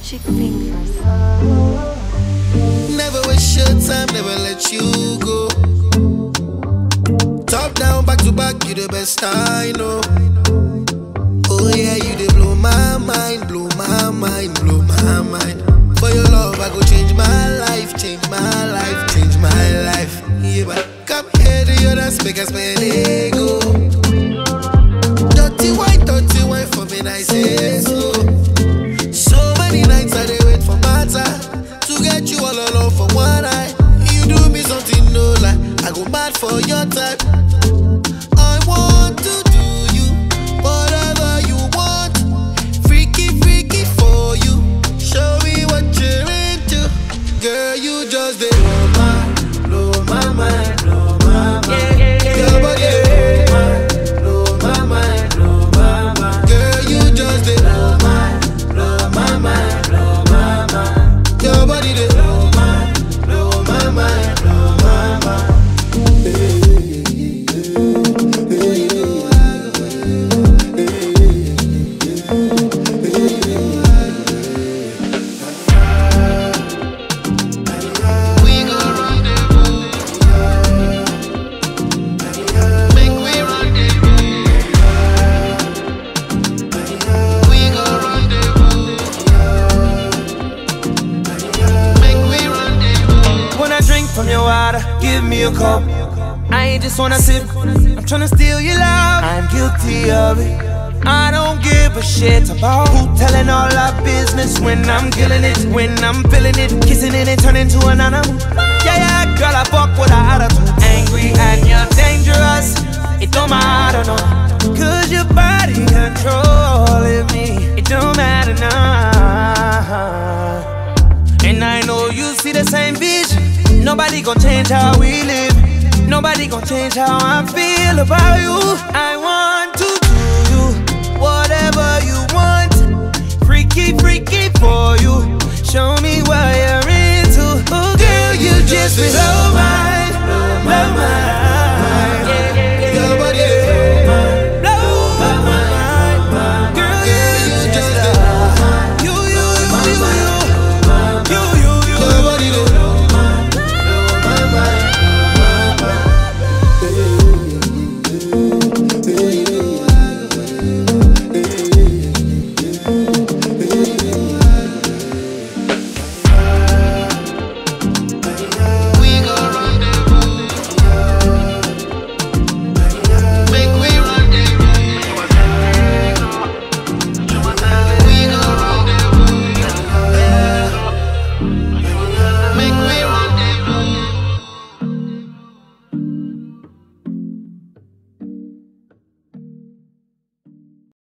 Magic fingers. Never waste your time, never let you go. Top down, back to back, you the best I know. Oh yeah, you dey blow my mind, blow my mind, blow my mind. For your love, I go change my life, change my life, change my life. Yeah, but come here to your dance, make us spend ego. Dirty wine for me, I say slow. So many nights I dey wait for my time to get you all alone for one night. You do me something no lie, I go mad for your type. I want to do you whatever you want, freaky freaky for you. Show me what you're into, girl. You just dey blow my mind, blow my mind. Your body blow my mind, blow my mind. Girl, you just dey blow my mind, blow my mind. Your body dey blow my mind, blow my mind. From your water, give me a cup. I ain't just wanna sip, I'm tryna steal your love. I'm guilty of it. I don't give a shit about who telling all our business when I'm killing it, when I'm feeling it, kissing it and turning to an animal. Yeah, girl, I fuck with her attitude. Angry and you're dangerous. It don't matter, no. Cause your body controlling me. It don't matter now. And I know you see the same vision. Nobody gon' change how we live. Nobody gon' change how I feel about you.